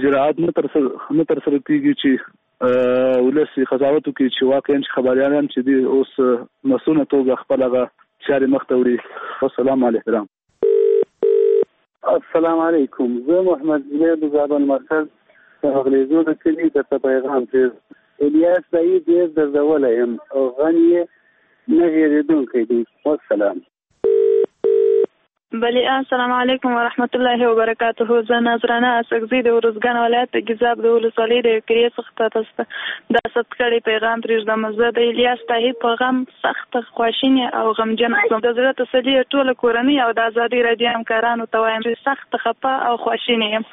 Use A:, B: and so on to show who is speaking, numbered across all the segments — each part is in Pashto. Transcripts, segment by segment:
A: اجراءات نه تر سره کیږي چې ولسی قضاوت کوي چې واقعا خبريالان چې دی اوس مسؤلیت توګه خپل هغه چاري مخته وړي. والسلام علیکم.
B: السلام علیکم. زه محمد زبیر د زابل مرکز غلیزو د کلی د پیغام ته الیاس سعید د زولم او غنی نه هېریدونکی دی. والسلام.
C: بله السلام علیکم ورحمت الله وبرکاته. زه نظرانه اسکزی د ورزګان ولایت د ګیزاب د ولسوالۍ د کریه څخه تاسو د ثبت کړي پیغام پرېږدم. زه د الیاس طاهر پیغام سخت خواشینی او غمجن د زړه تسلی ټول کورنۍ او د ازادي رادیو همکارانو ته وایم چې سخت خفه او خواشینی یم.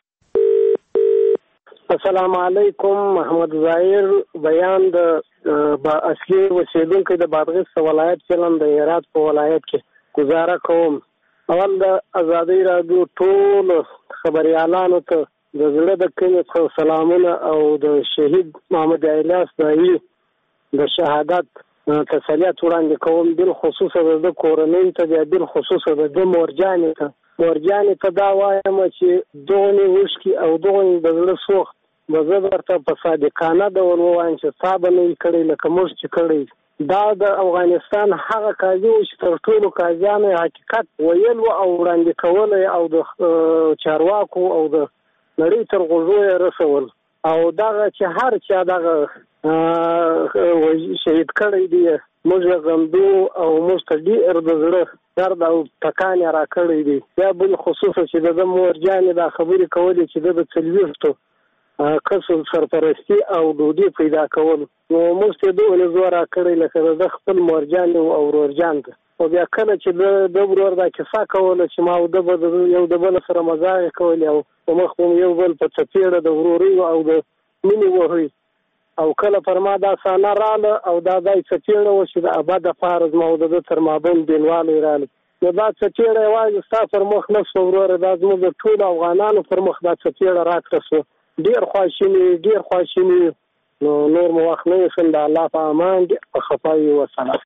D: السلام علیکم. محمد ظاهر بیان د اصلي اوسیدونکو د بادغیس ولایت چلن د هرات په ولایت کې گزاره کوم. اول د ازادي رادیو ټول خبريالانو ته د زړه د کلي څخه سلامونه او د شهید محمد الیاس طاهر د شهادت تسلیت وړاندې کوم. بالخصوص د کورنۍ ته د بالخصوص د مورجانې ته دا وایم چې دغه وشکي او دغه د زړه سوخت د زبرته په صادقانه ډول ووایم چې صاحب نه کړی لکه موږ چې کړی. دا د افغانستان هغه قاضي چې تر ټولو قاضیانو حقیقت ویل او وړاندې کول او د چارواکو او د نړۍ تر غوږو یې رسول او دغه چې هر چا دغه شهید کړی دی موږ غمدو او موږ ته ډېر د زړه درد او ټکان را کړی دی. بیا بل خصوص چې د مورجانې دا خبرې کولې چې د څلوېښتو کسب سرپرستی او ډوډۍ پیدا کول نو موږ ته دوه زوره کړی لکه د خپل مورجان او ورورجان او بیا کله چې د ورور دا کیسه کوله چې ما د یو د بل سره مزاح کول او مخ یو بل په چپیړه د وروري او د مینې وهي او کله پر ما دا سانه رااله او دا دای چپیړه و چې د ابد فارز ما د تر مابین بینواله رااله نو دا چپیړه یوازې ستا پر مخ نه شو ورور دا زموږ د ټول افغانانو پر مخ دا چپیړه راکړه. ډیر خواشینی نو نور مو وخت نه شم د الله په امان په خفای و سلام.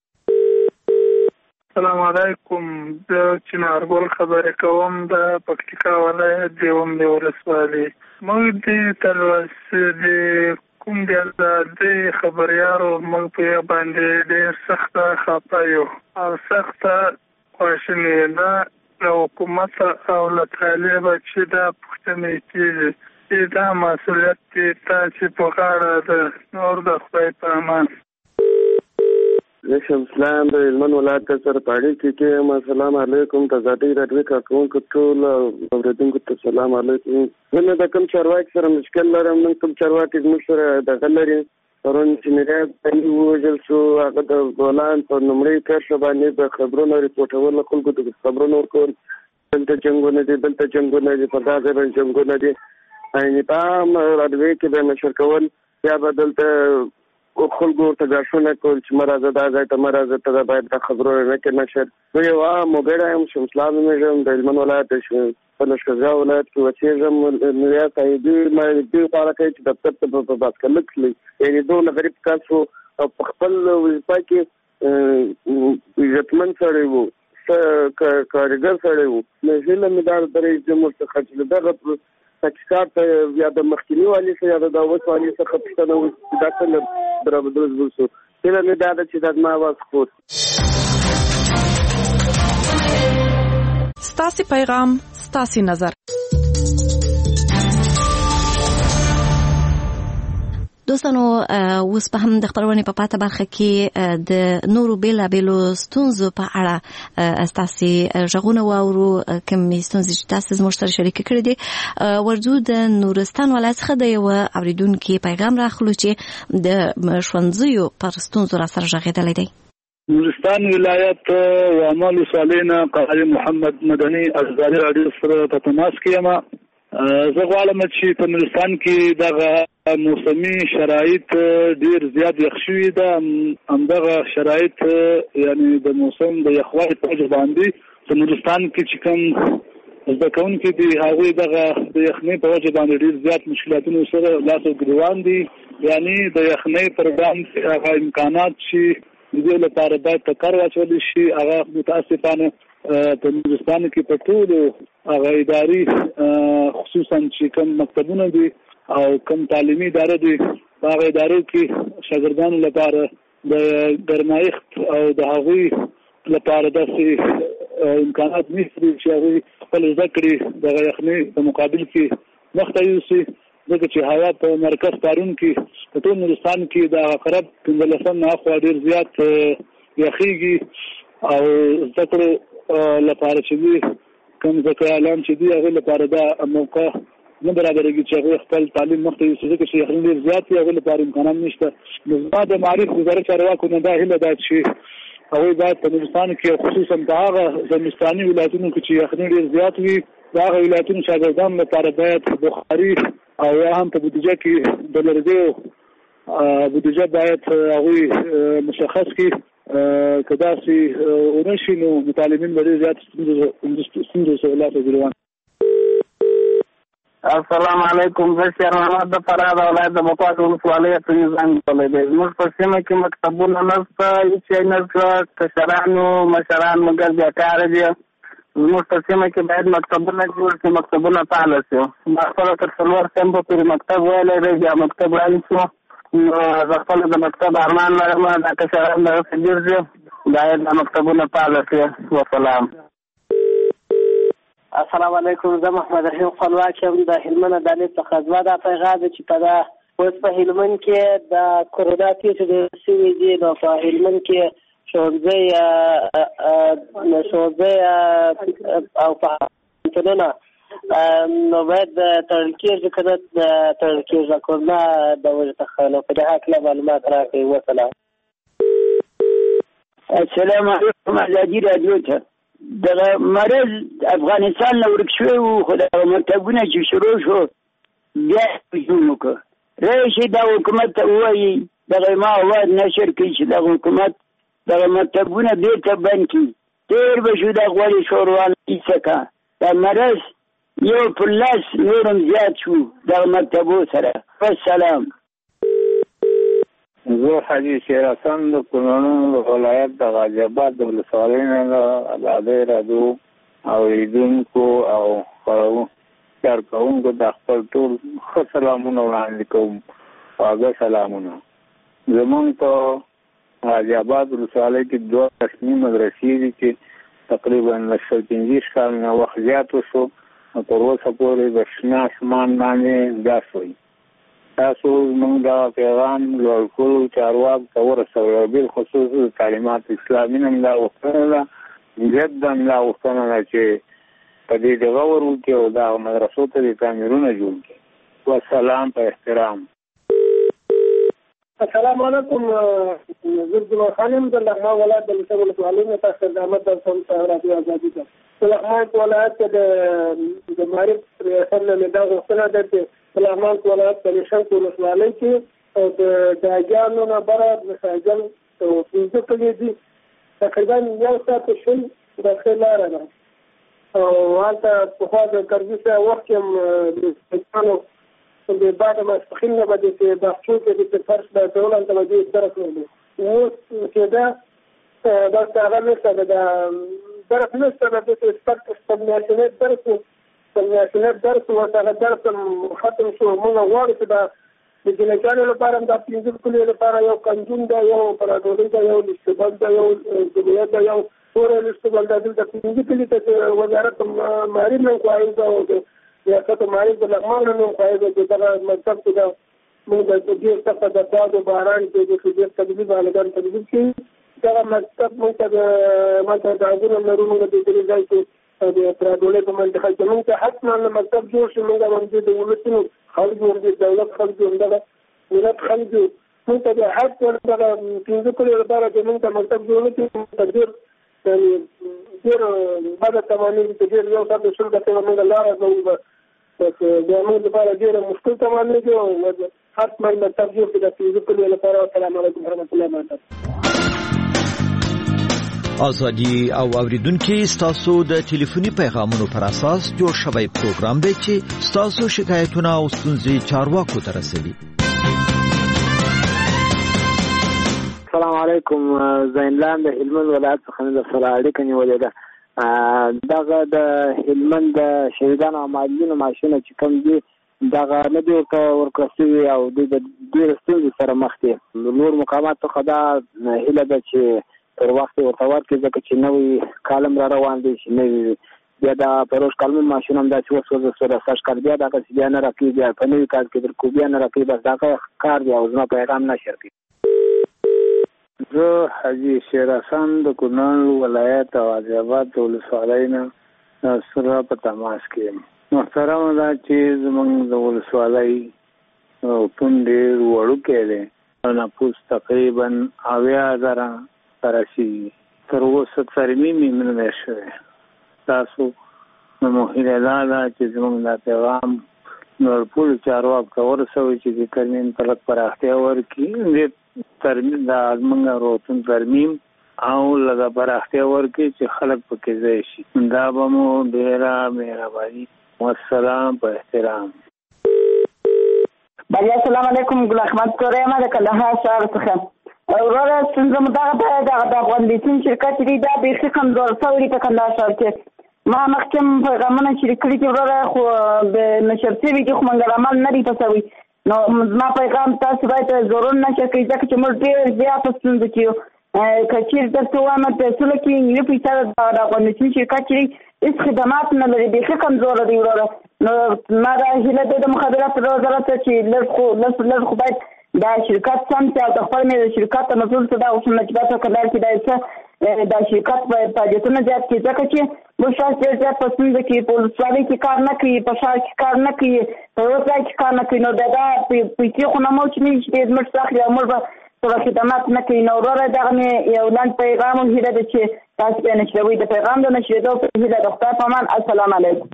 E: السلام علیکم. د چنارګل خبرې کوم د پکتیکا ولایت دیوم د ولسوالۍ. موږ د تلوس د کوم د خبريارو موږ په باندې ډېر سخت خفه یو او سخت خواشینی ده له حکومت او له طالب چې دا پوښتنې کېږي دا مسؤلیت تاسو په غاړه ده. نور د خدای په امان.
B: زه شمسلان د هلمند ولایت سره په اړیکه کې یم. السلام علیکم. د ازادي رادیو کارکونکو ټول اوریدونکو ته السلام علیکم. زه د کوم چارواکي سره مشکل لرم. نن کوم چارواکي موږ سره دغه لري پرون چې مې ووژل شو هغه د بولان په نومړي کرښه باندې د خبرونو ریپورټول خلکو د خبرونو ورکول دلته جنګونه دي په دا ځای باندې جنګونه دي پام رادوی کې به نشر کول یا بدلته خلکو ته غاښونه کول چې مرزه دا ځای ته مرزه ته باید د خبرو نه کې نشر. نو یو موګړی هم شمسلان مې د هلمند ولایت په لښکرګاه ولایت کې اوسېږم. نو یا سایدي مې دې لپاره کوي چې دفتر ته په باسکل کړي یعنې دوه غریب کس وو او په خپل وظیفه کې عزتمن سړی وو کارګر سړی وو. نو هیله مې دا د رئیس جمهور څخه چې دغه تحقیقات یا د مخکینی والي څخه یا د داوود والي څخه پوښتنه وکړي دا څنګه برابر وشو. هیله مې دا ده چې دا زما اواز خپور.
F: ستاسې پیغام ستاسې نظر.
G: دوستانو اوس په هم د خبرونې په پاته برخه کې د نورو بیلابیلو ستونزو په اړه ستاسې غږونه واورو کوم ستونزې چې تاسو زموږ سره شریک کړي دي. ورځو د نورستان ولایت څخه د یو اوریدونکو پیغام راخلو چې د ښوونځیو پر ستونزو را سره غږېدلی دی.
A: نورستان ولایت وعمل صالحنا قاری محمد مدني ازادي رادیو سره په تماس کې یم. زه غواړم چې په نورستان کې دغه موسمي شرایط ډیر زیات یخ شوي ده. همدغه شرایط یعنی د موسم د یخوالي په وجه باندې په نورستان کې چې کوم زده کوونکي دي هغوی دغه د یخنۍ په وجه باندې ډیر زیات مشکلاتونو سره لاس او ګریوان دي. یعنی د یخنۍ پر وړاندې هغه امکانات چې د دې لپاره باید په کار واچول شي هغه متاسفانه په نورستان کې په ټولو هغه اداري خصوصا چې کوم مکتبونه دي او کوم تعلیمي اداره دي هغه ادارو کې شاګردانو لپاره د ګرمایښت او د هغوی لپاره داسې امکانات نشته چې هغوی خپل زده کړې د یخنۍ په مقابل کې مخته یوسي، ځکه چې هوا په مرکز پارون کې په ټول نورستان کې د عقرب 15 نه اخوا ډېر زیات یخیږي او زده کړو لپاره چې دي کوم ځکه اعلان چې دي هغه لپاره دا موقع نه برابرېږي چې هغه خپل تعلیم مخته یوسي، ځکه چې یخنۍ ډېر زیات وي، هغه لپاره امکانات نشته. نو زما د معارف وزارت چارواکو نه دا هیله ده چې هغوی باید په نورستان کې خصوصا په هغه زمستاني ولایتونو کې چې یخنۍ ډېر زیات وي د هغه ولایتونو شاګردانو لپاره باید بخاري او یا هم په بودیجه کې د لرګیو بودیجه باید هغوی مشخص کړي، که داسې ونه شي نو متعلمین به ډېر زیات ستونزو سره لاس وګرځوي.
H: السلام علیکم. زه شیر محمد د فراه د ولایت د بکوات ولسوالۍ اتریزان کولی دی. زموږ په سیمه کې مکتبونه نشته، هېڅ شی نشته، کشرانو مشران مګر بیکاره دي. زموږ په سیمه کې باید مکتبونه جوړ شي، مکتبونه فعاله شي. ما خپله تر 4 صنفه پورې مکتب ویلی دی، بیا مکتب رایل شو. نو زه خپله د مکتب ارمان لرم، دا کشران دغسې ډېر دي، باید دا مکتبونه فعاله شي. وسلام.
D: السلام علیکم. زه محمد رحیم خپلواک یم د هلمند عدالت څخه. زما دا پیغام دی چې په اوس په هلمند کې د کورونا کیسې ډېر شوي دي، نو په هلمند کې ښوونځی او پوهنتونونه نو باید تړل کېږي که نه تړل کېږي کورونا د وجې څخه. نو په دې هکله معلومات راکړئ. وسلام.
I: السلام علیکم. ازادي راډیو ته دغه مرض افغانستان نه ورک شوی و، خو دغه مکتبونه چې شروع شو بیا هجوم وکړه. راشي دا حکومت ته ووایي دغه ما اواز نشر کړي چې دغه حکومت دغه مکتبونه بېرته بند کړي. تېر به شو دا غوړې شوروان ایسکه دا مرض یو پر لاس نورم زیات شو دغه مکتبو سره. والسلام.
J: زه حاجي شیر حسن د کونړ ولایت د غازي آباد د ولسوالۍ نه د ازادۍ راډیو اورېدونکو او کارکوونکو د خپل ټول ښه سلامونه وړاندې کوم. خواږه سلامونه. زمونږ په غازي آباد ولسوالۍ کې 2 رسمي مدرسې دي چې تقریبا له 15 کال نه وخت زیات وشو، تر اوسه پورې د شنه اسمان باندې دا شوي. تاسو موږ دا پیغام لوړ کړو چارواکو ته ورسوئ، او بالخصوص د تعلیمات اسلامي نه دا غوښتنه ده، جدا دا غوښتنه ده چې په دې دغه ور وکړي او دا مدرسو ته د تعمیرونه جوړ کړي. والسلام. په احترام.
D: السلام علیکم. زه عبدالله خان یم د لغمان ولایت د لسه ولسوالۍ نه تاسو ته زحمت درکوم په رادیو ازادي ته. په لغمان ولایت کې د معارف ریاست نه دا غوښتنه ده چې په لغمان ولایت د نشنګ ولسوالۍ کې او د داګیانو نه بره د ساجل او 15 کلي دي، تقریبا 1 ساعت شل داخل لاره ده. او هلته پخوا د کرزي صاحب وخت کې د د بعد ماسپښین نه به د باغچو کې د فرش د ټول هلته به دوی درس ویلي. اوس کېده داسې هغه نشته، د درس نشته، د میاشتنی درس و، د میاشتنی درس و، هغه درس ختم شو. موږ غواړو چې د جنګیانو لپاره هم دا 15 کلیو لپاره یو کنجون ده، یو پراډولۍ ده، یو لشتبل ده، یو جبیه ده، یو توره لشتبل ده. دلته 15 کلي ته وزارت معارف نه خواهی ده او ریاست معارف د لغمان نه خواهی ده چې دغه مکتب کې ده موږ د ډېر سخته د باد و باران کې د ډېر تدریب هلکان تدریب کړي. دغه مکتب موږ ته د عګونه لرو، موږ د دې ځای کې د پراډولۍ په منطقه کې موږ ته حتما مکتب جوړ شي. موږ هم د ولسونو خلک یو، د دولت خلک یو، دغه ملت خلک یو. موږ ته د حق دغه 15 کلو لپاره چې موږ ته مکتب جوړ نه کړي ډېر بده تمامېږي چې ډېر 1 ساعت شل دقیقې موږ لاره کوو، بس د موږ لپاره ډېره مشکل تمامېږي او حتما مکتب جوړ کړي د 15 کلو لپاره. السلام علیکم ورحمة الله وبرکاته.
K: ازادي او اوریدونکو ستاسو د ټلیفوني پیغامونو پر اساس جوړ شوی پروګرام دی چې ستاسو شکایتونه او ستونزې چارواکو ته رسوي.
I: السلام علیکم. زینلان د هلمند ولایت څخه د سره اړیکه نیولې ده. دغه د هلمند د شهیدانو او معلولینو معاشونه چې کوم دي
H: دغه نه دی ورکړل شوي او دوی د ډېرو ستونزو سره مخ دي. نور مقاماتو څخه دا هیله ده چې پر وخت ورته ورکړي، ځکه چې نوی کالم را روان دی چې نوي بیا د پروژ کالمون ماشین هم داسې وسوځه سږ کال بیا دغسې بیا نه راکوي، بیا په نوي کال کې در کو بیا نه راکوي. بس دغه کار دی او زما پیغام نشر کوي.
J: زه حاجي شیر حسن د کونړ ولایت او عزیاباد د ولسوالۍ نه سره په تماس کې یم. محترمه ده چې زموږ د ولسوالۍ پون ډېر وړوکی دی، نفوس تقریبا 80,000 راشي. تر اوسه ترمیم یې نه دی شوی. تاسو نو هیله دا ده چې زموږ دا پیغام نور ټولو چارواکو ته ورسوئ چې د ترمیم ته لږ پراختیا ورکړي، ترمیم د زموږ روغتون ترمیم او لږه پراختیا ورکړي چې خلک پکې ځای شي. دا به مو ډېره مهرباني. والسلام په احترام.
L: بله السلام علیکم. ګل احمد کوره یم د کندهار ښار څخه. وروره ستونزه مو دغه د افغان لیتیم شرکت دی دا بیخي کمزور شوی په کندهار ښار کې. ما مخکې پیغامونه شریک کړي چې وروره خو د نشر شوي دي خو موږ عمل نه دی په شوی. نو زما پیغام تاسو باید ضرور نشر کړئ ځکه چې موږ ډېر زیات په ستونزه کې یو. که چېرې درته ووایم پیسو کې نیمه پیسه د افغان لیتیم شرکت چې هیڅ خدمات نه لري، بیخي کمزوره دی وروره. نو ما دا هیله ده د مخابراتو وزارت چې لږ خو باید دا شرکت سم چې د خپل مې شرکت ته مسؤل څه دا اوسم نجبات په کندهار کې دا څه دا شرکت په فعالیتونه زیات کړي ځکه چې موږ شاید ډېر زیات په ستونزه کې په ولسوالۍ کې کار نه کوي، په ښار کې کار نه کوي، په یو ځای کې کار نه کوي. نو دا پیسې خو نه مو چې نه شي زموږ څخه اخلي او موږ به څه خدمات نه کوي. نو وروره دغه مې یو لنډ پیغام هم هیله ده چې تاسو بیا نشروئ. د پیغام د نشرېدو په هیله د خدای په امان. السلام علیکم.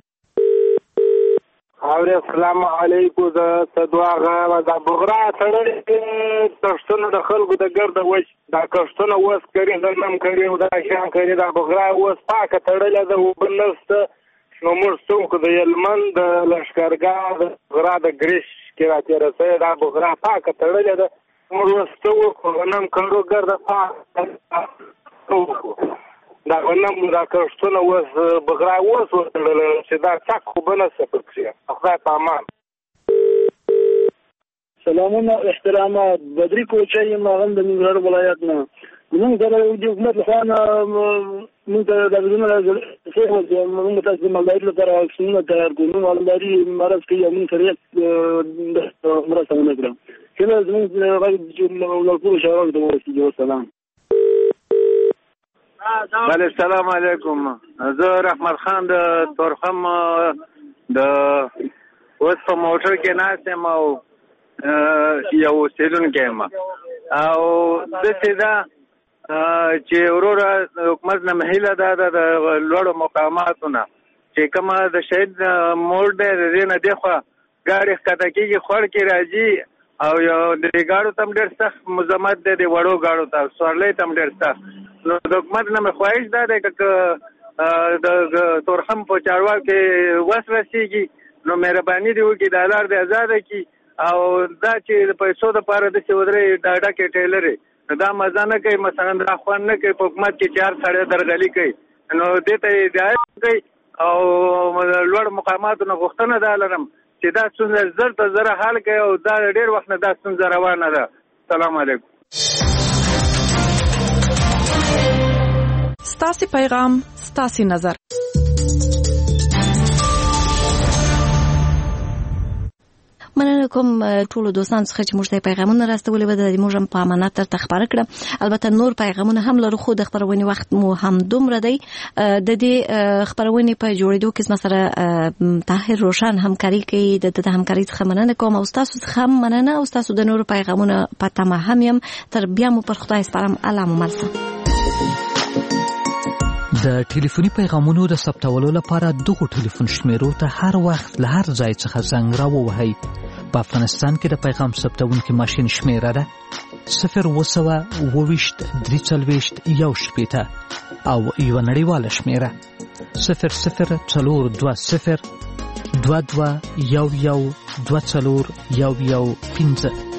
M: السلام علیکم. زه دعا غواړم دا بغرا تړلې کښتونه د خلکو د ګرده وچ دا کښتونه اوس کري غنم کري او دا شیان کري دا بغرا اوس پاکه تړلې ده اوبه نشته. نو موږ څوک د هلمند د لښکرګاه د بغرا د ګریش کې راتېره شوې دا بغرا پاکه تړلې ده. موږ اوس څه وکړو غنم کرو ګرده پاکه وکړو دا غنم دا کښتونه اوس بغرا اوس وتړله چې دا څک خو به نه څه پکښې. خدای په امان.
N: سلامونه احترامات. بدري کوچی یم هغه د ننګرهار ولایت نه. موږ سره د حکومت لخوا نه موږ ته دا بدونه موږ تاسو د مالدارۍ لپاره واکسینونه تیار کړو. موږ مالداري مرض کوي او موږ سره مرسته ونه کړه. کله زموږ غږ ټولو چارواکو ته ورسېږي. والسلام.
M: بله السلام علیکم. زه رحمت خان د تورخم د اوس په موټر کې ناست یم او یو اوسېدونکی یم او داسې ده چې وروره حکومت نه هیله ده د لوړو مقاماتو نه چې کومه د شهید موړ دی د دې نه دېخوا ګاډي ښکته کېږي خوړ کې راځي او یو د ګاډو ته هم ډېر سخت مزاحمت دی د وړو ګاډو ته سوارلۍ ته هم ډېر سخت. نو د حکومت نه مې خواهش دا دی که د تورخم په چارواکو کې وس رسېږي نو مهرباني دې وکړي دا لار دې ازاده کړي او دا چې د پیسو دپاره داسې ودرې ډاډکې ټیلرې دا مزه نه کوي، مثلا دا خوند نه کوي په حکومت کې چې هر سړی درغلي کوي. نو دې ته هدایت کوي او لوړ مقاماتو نه غوښتنه دا لرم چې دا ستونزه زر ته زره حل کوي او دا ډېر وخت نه دا ستونزه روانه ده. السلام علیکم.
F: ستاسې پیغام ستاسې نظر.
G: مننه کوم ټولو دوستانو څخه چې موږ ته پیغامونه راستولي به د موږ هم په امانت درته خپاره کړه. البته نور پیغامونه هم لرو خو د خپرونې وخت مو هم دومره دی. د دې خپرونې په جوړېدو کې زما سره طاهر روشن همکاري کوي. د همکارۍ څخه مننه کوم او ستاسو څخه هم مننه او ستاسو د نورو پیغامونه په تمه هم یم. تر بیا مو پر خدای سپارم. الله مو مل شه.
O: د ټلیفوني پیغامونو د ثبتولو لپاره دغه ټلیفون شمیرو ته هر وخت له هر ځای څخه زنګ راووهئ. په افغانستان کې د پیغام ثبتونکي ماشین شمیره ده 020-340-1 او یو نړیواله شمیره 00-420-22-11-24-15.